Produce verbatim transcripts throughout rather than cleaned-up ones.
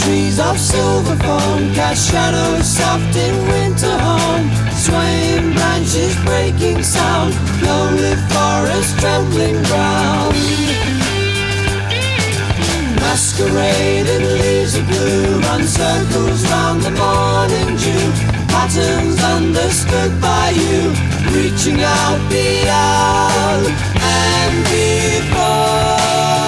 trees of silver foam cast shadows soft in winter home. Swaying branches breaking sound, lonely forest trembling ground. Masquerading leaves of blue run circles round the morning dew. Patterns understood by you, reaching out beyond and before.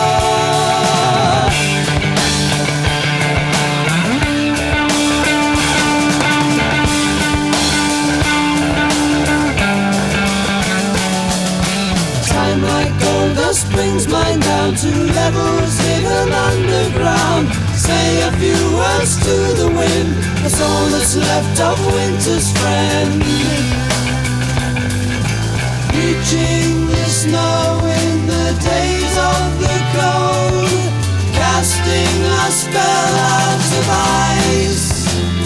Time like gold dust brings mine down to levels hidden underground. Say a few words to the wind, that's all that's left of winter's friend. Reaching the snow in the days of the cold, casting a spell out of ice.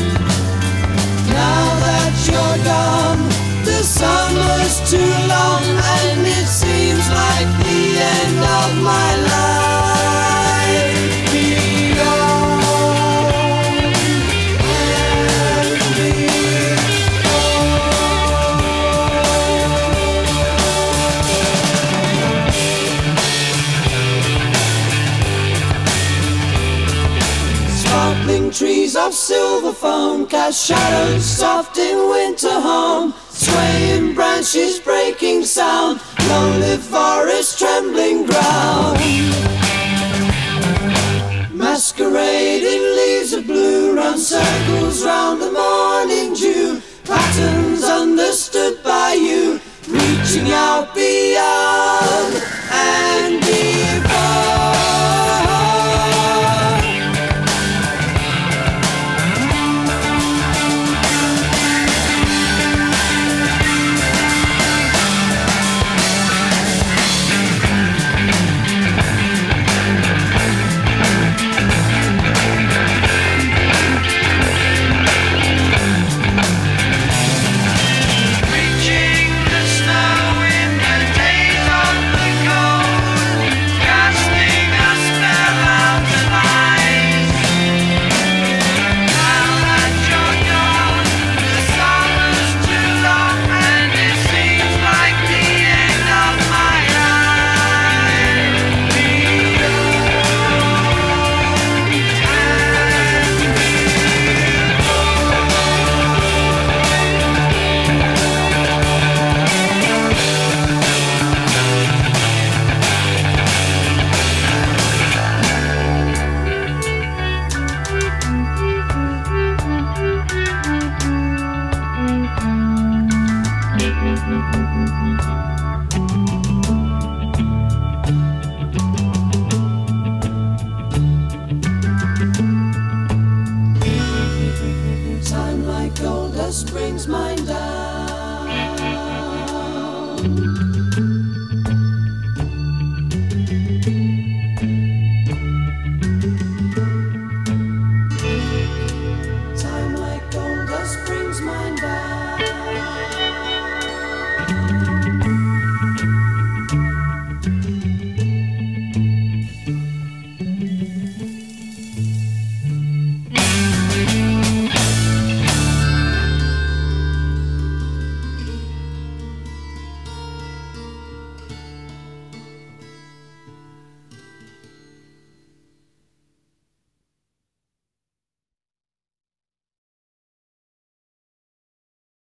Now that you're gone, the summer's too long, and it seems like the end of my life. Trees of silver foam cast shadows soft in winter home. Swaying branches breaking sound, lonely forest trembling ground. Masquerading leaves of blue run circles round the morning dew. Patterns understood by you, reaching out beyond and before. Time like gold dust brings mine down.